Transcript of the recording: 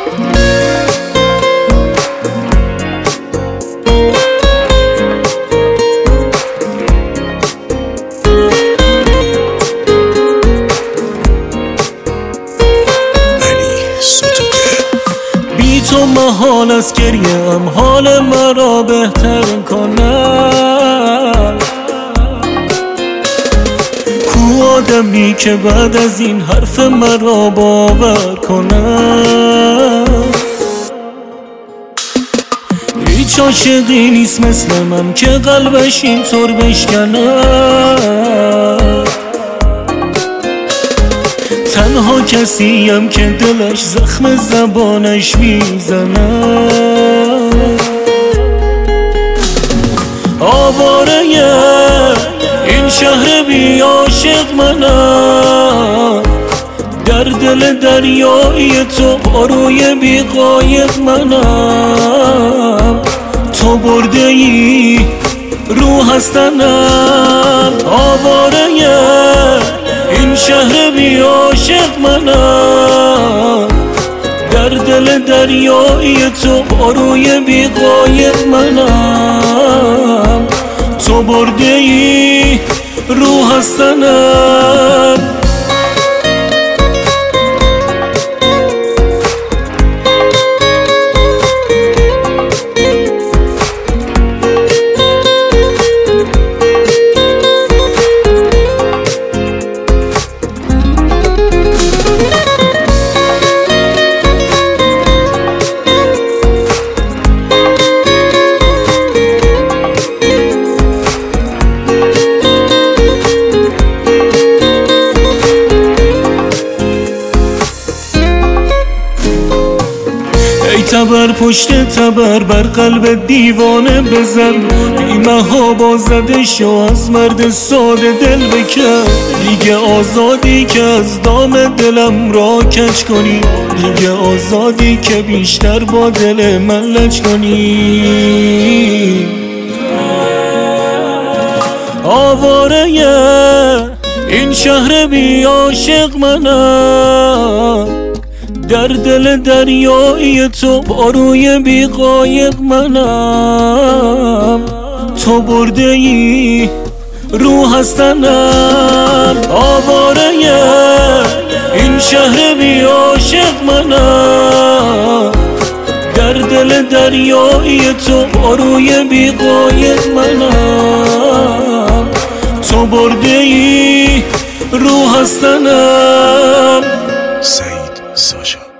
تو محال از گریم حال مرا بهتر کنم. کو آدمی که بعد از این حرف مرا باور کنم؟ هیچ عاشقی نیست مثل من که قلبش اینطور بشکنم. تنها کسیم که دلش زخم زبانش میزنه. آواره این شهر بی عاشق منم، در دل دریای تو پاروی بی قایق منم. تو برده ای روح از تنم. آواره این شهر بی عاشق منم، در دل دریای تو پاروی بی قایق منم. تو برده ای روح از تنم. تبر پشت تبر بر قلب دیوانه بزن. بیمه با زده شو از مرد ساده دل بکن. دیگه آزادی که از دام دلم را کج کنی، دیگه آزادی که بیشتر با دل من لج کنی. آواره این شهر بی عاشق منم، در دل دریای تو پاروی بی قایق منم. تو برده ای روح از تنم. آواره این شهر بی عاشق منم، در دل دریای تو پاروی بی قایق منم. تو برده ای روح از تنم. سعید ساشا.